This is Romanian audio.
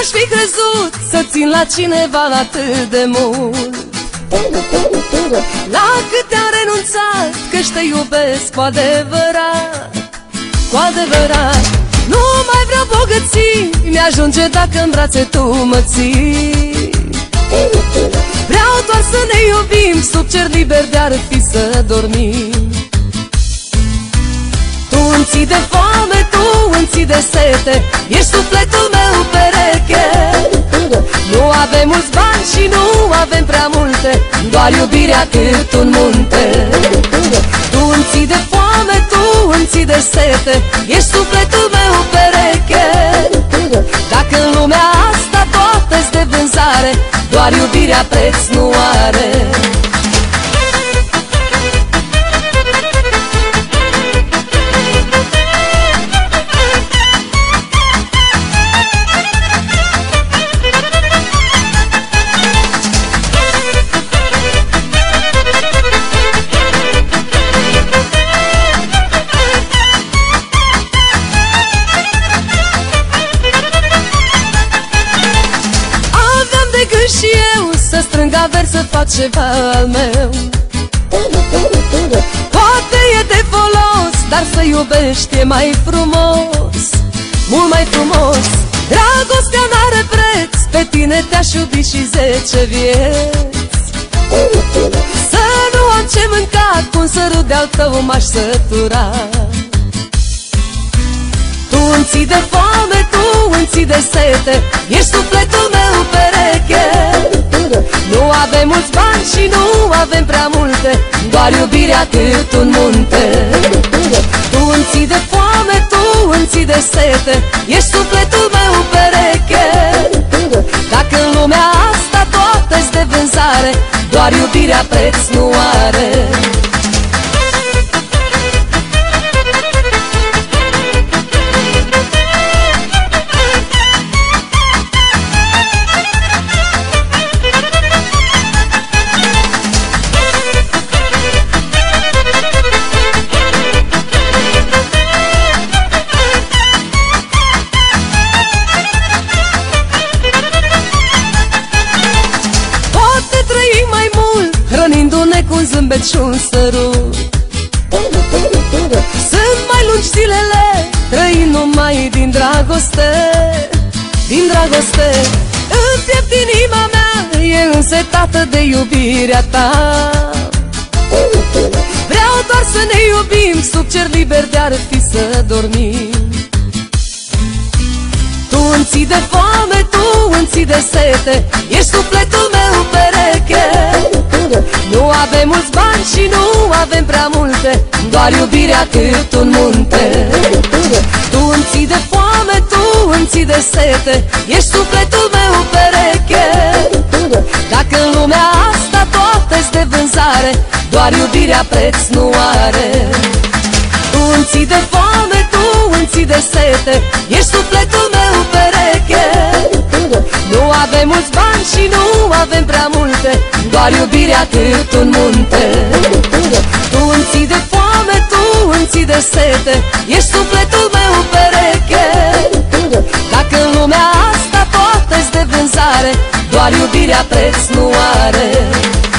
n-aș fi crezut să țin la cineva atât de mult. La câte am renunțat, că-și te iubesc cu adevărat, cu adevărat. Nu mai vreau bogății, mi-ajunge dacă în brațe tu mă ții. Vreau doar să ne iubim, sub cer liber de-ar fi să dormim. Tu îmi ții de foame, tu îmi ții de sete, ești sufletul meu pereche. Nu avem mulți bani și nu avem prea multe, doar iubirea cât un munte. Tu îmi ții de foame, tu îmi ții de sete, ești sufletul meu pereche. Dacă în lumea asta toate-s de vânzare, doar iubirea preț nu are. Și eu să strâng averi, să fac ceva al meu. Poate e de folos, dar să iubești e mai frumos, mult mai frumos. Dragostea n-are preț, pe tine te-aș iubi și 10 vieți. Să nu am ce mânca, cu un sărut de-al tău m-aș sătura. Tu îmi ții de foame, tu îmi ții de sete, ești sufletul meu pereche. Nu avem mulți bani și nu avem prea multe, doar iubirea cât un munte. Tu îmi ții de foame, tu îmi ții de sete, ești sufletul meu pereche. Dacă în lumea asta toate-s de vânzare, doar iubirea preț nu are. Hrănindu-ne cu un zâmbet și un sărut. Sunt mai lungi zilele, trăind numai din dragoste, din dragoste. În piept inima mea e însetată de iubirea ta. Vreau doar să ne iubim, sub cer liber de-ar fi să dormim. Tu îmi ții de foame, tu îmi ții de sete, ești sufletul meu pereche. Nu avem mulți bani și nu avem prea multe, doar iubirea cât un munte. Tu îmi ții de foame, tu îmi ții de sete, ești sufletul meu pereche. Dacă în lumea asta toate-s de vânzare, doar iubirea preț nu are. Tu îmi ții de foame, tu îmi ții de sete, ești sufletul meu pereche. Nu avem mulți bani și nu avem prea multe, doar iubirea cât un munte. Tu îmi ții de foame, tu îmi ții de sete, ești sufletul meu pereche. Dacă în lumea asta toate-s de vânzare, doar iubirea preț nu are.